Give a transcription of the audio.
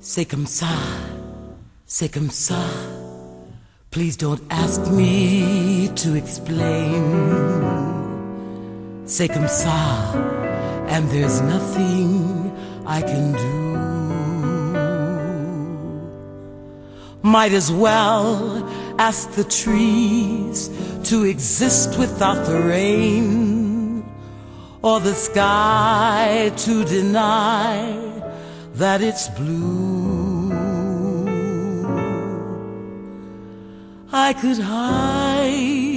C'est comme ça. Please don't ask me to explain. C'est comme ça, and there's nothing I can do. Might as well ask the trees to exist without the rain, or the sky to deny that it's blue. I could hide